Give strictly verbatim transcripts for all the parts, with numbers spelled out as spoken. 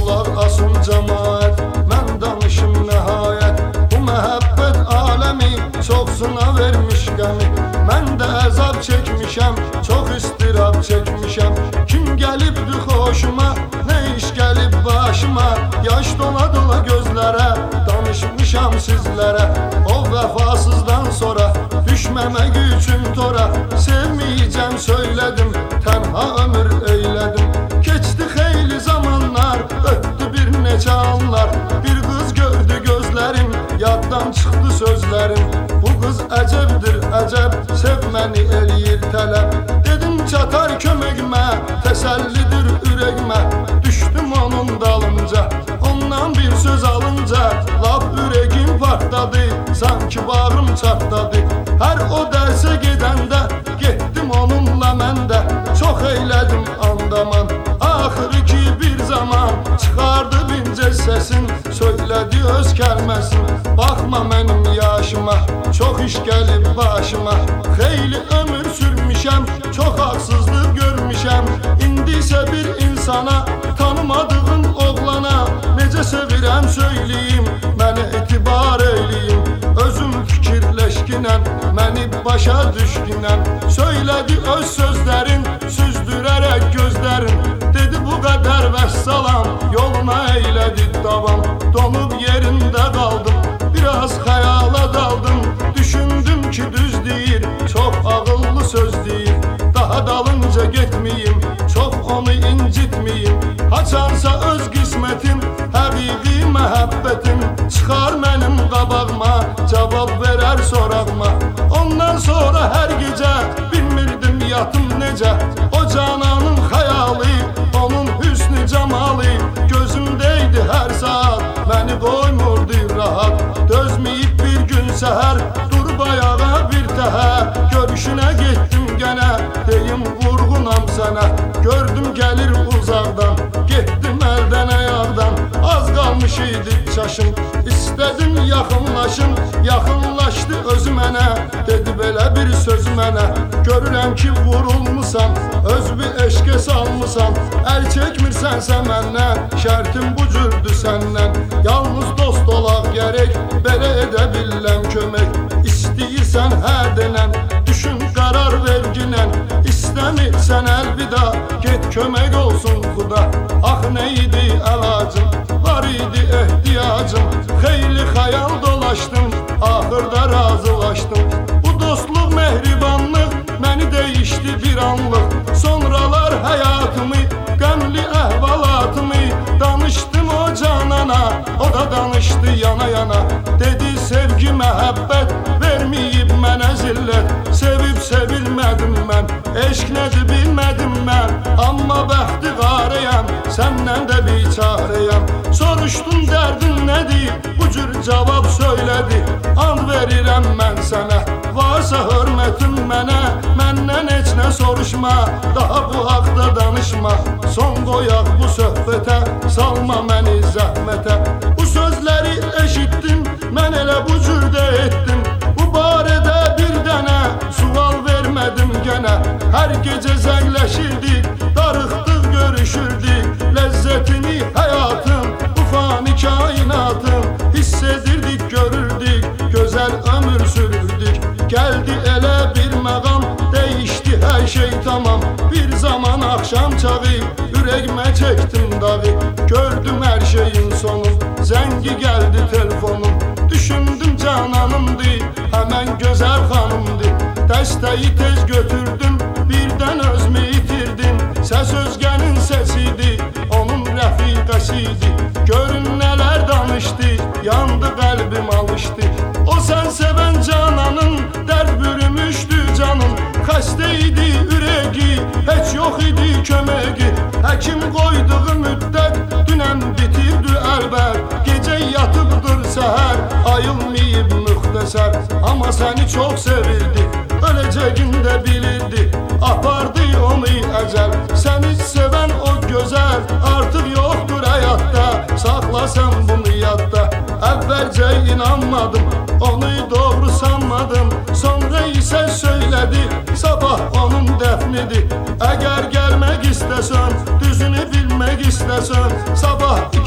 Qulaq asın cəmaət, mən danışım nəhayət. Bu məhəbbət aləmi çoxsuna vermiş qəmi. Mən də əzab çəkmişəm, çox istirab çəkmişəm. Kim gəlibdi xoşuma, nə iş gəlib başıma. Yaş dola dola gözlərə, danışmışam sizlərə. O vəfasızdan sonra düşməmək üçün tora. Sevməyəcəm söylədim, tənha ömür eylədim. Keçdi xeyli zamanlar, ötdü bir neçə anlar. Bir qız gördü gözlərim, yaddan çıxdı sözlərim. Bu qız əcəbdir əcəb, sevməni eləyir tələb. Dedim çatar köməkmə, təsəllidir ürəkmə. Düşdüm onun dalınca, ondan bir söz alınca. Lap ürəgim partladı, sanki bağrım çatladı. Hər o dərsə gedəndə, getdim onunla mən də. Çox eylədim andaman, axırı ki bir zaman çıxardı bincə səsin, söylədi öz kəlməsin. Baxma mənim yaşıma, çox iş gəlib başıma. Xeyli ömür sürmüşəm, çox haqsızlıq görmüşəm. İndi isə bir insana, tanımadığım oğlana necə sevirəm söyləyim, mənə etibar eyləyim. Özüm fikirləşkinəm, məni başa düşkünəm. Söylədi öz sözlərin, süzdürərək gözlərin. Dedi bu qədər vəssalam, yoluna eylədi davam. Donub yerində qaldım, biraz xəyala daldım. Düşündüm ki düz deyir, çox ağıllı söz deyir. Daha dalınca getməyim, çox onu incitməyim. Haçansa öz qismətim, həqiqi məhəbbətim. Çıxar mənim qabağıma, cavab verər sorağıma. Ondan sonra hər gecə bilmirdim yatım necə. O cananın xəyalı, onun hüsnü cəmalı gözümdəydi hər saat, məni qoymurdu rahat. Dözməyib bir gün səhər, durub ayağa bir təhər. Görüşünə getdim gənə, deyim vurğunam sənə. Gördüm gəlir uzaqdan, getdim əldən ayaqdan. Az qalmış idi çaşım, istədim yaxınlaşım. Yaxınlaşdı özü mənə, dedi belə bir söz mənə. Görürəm ki vurulmusan, öz bir eşqə salmısan. Əl çəkmirsənsə məndən, şərtim bu cürdür səndən. Yalnız dost olaq gərək, belə edə biləm kömək. İstəyirsən hə denən, düşün qərar verginən. İstəmirsən əlvida, get kömək olsun xuda. Ax nə idi əlacım, var idi ehtiyacım. Xeyli xəyal dolaşdım, axırda razılaşdım. Bu dostluq, mehribanlıq məni dəyişdi bir anlıq. Sonralar həyatımı, qəmli əhvalatımı danışdım o canana, o da danışdı yana yana. Dedi sevgi məhəbbət verməyib mənə zillət. Sevib sevilmədim mən, eşq nədir bilmədim mən. Amma bəxti qarəyəm, səndən də biçarəyəm. Soruşdum dərdin nədir, bu cür cavab söylədi. And verirəm mən sənə, varsa hörmətin mənə. Məndən heç nə soruşma, daha bu haqda danışma. Son qoyaq bu söhbətə, salma məni zəhmətə. Bu sözləri eşitdim, mən elə bu cürdə etdim. Bu barədə bir dənə sual vermədim gənə. Hər gecə zəngləşirdik, darıxdıq görüşürdük. Ləzzətini həyatın, bu fani kainatın hiss edirdik, görürdük, gözəl ömür sürürdük. Gəldi elə bir məqam, dəyişdi hər şey tamam. Bir zaman axşam çağı, ürəkmə çəkdim dağı. Gördüm hər şeyin sonun, zəngi gəldi telefonum. Düşündüm cananımdı, həmən gözəl xanımdı. Dəstəyi tez götürdüm, birdən özümü itirdim. Səs özgənin səsiydi, onun rəfiqəsiydi. Görün nələr danışdı, yandı qəlbim alışdı. O sən sevən cananın, dərd bürümüşdü canım. Xəstə idi ürəgi, heç yox idi köməgi. Həkim qoyduğu müddət, dünən bitirdi əlbər. Gecə yatıbdır səhər, ayılmayıb müxtəsər. Amma səni çox sevirdi, öləcəgində bilirdi. Apardı onu əcəl, səni sevən o gözəl. Artıq yoxdur həyatda, saxla sən bunu yadda. Əvvəlcə inanmadım, onu doğru sanmadım. Sonra isə söylədi, sabah onun dəfnidir. Əgər gəlmək istəsən, düzünü bilmək istəsən, sabah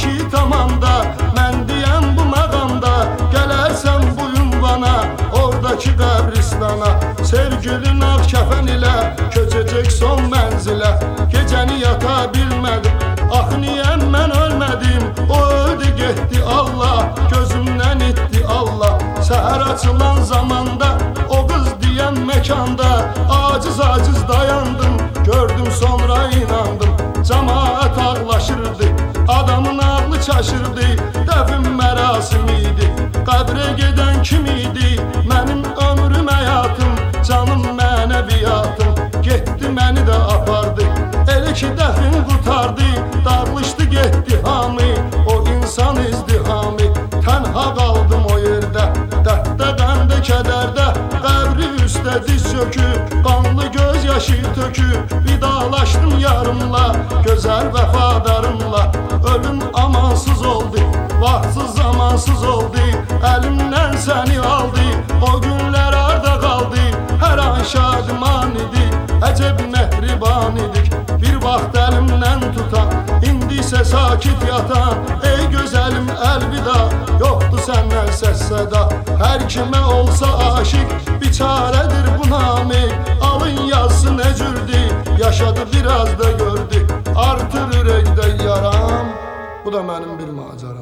son mənzilə. Gecəni yata bilmədim, axı niyə mən ölmədim? O öldü getdi Allah, gözümdən itdi Allah. Səhər açılan zamanda, o qız deyən məkanda aciz-aciz dayandım, gördüm sonra inandım. Cəmaət ağlaşırdı, adamın ağlı çaşırdı. Dəfn mərasimi idi, qəbrə gedən kim idi? Mənim ömrüm, həyatım, canım, mənəviyyatım getdi, məni də apardı. Elə ki dəfn qutardı, dağılışdı getdi hamı, o insan izdihamı. Tənha qaldım o yerdə, dərddə, qəmdə, kədərdə, qəbri üstə diz çöküb, qanlı göz yaşı töküb, vidalaşdım yarımla, gözəl vəfadarımla. Ölüm amansız oldu, vaxtsız zamansız oldu, əlimdən səni aldı, o günlər arda qaldı. Hər an şadiman idik, əcəb mehriban idik, bir vaxt əlimdən tutan, indi isə sakit yatan. Ey gözəlim əlvida, yoxdur səndən səs səda. Hər kimə olsa aşiq, biçarədir bu namik. Alın yazsın əcürdü, yaşadı biraz da gördü, artır ürəkdə yaram. Bu da mənim bir macəram.